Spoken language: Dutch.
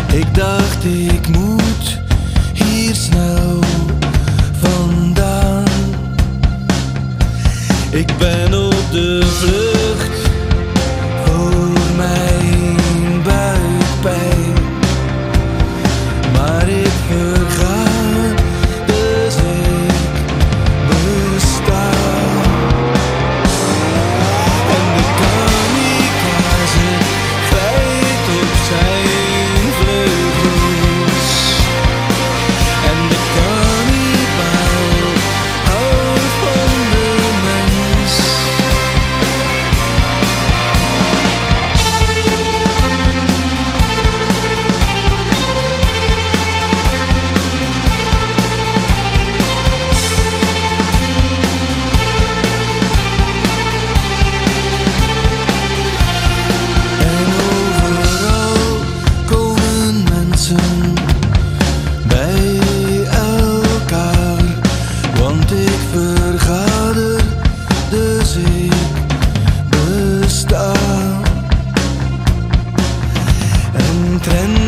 Ik dacht ik moet hier snel vandaan. Ik ben op de vlucht voor mijn buikpijn, maar ik verga, dus ik besta. En de kamikaze glijdt op zijn vleugels, en de kannibaal houdt van de mens. En overal komen mensen bij elkaar, want ik vergader, dus ik besta. En trend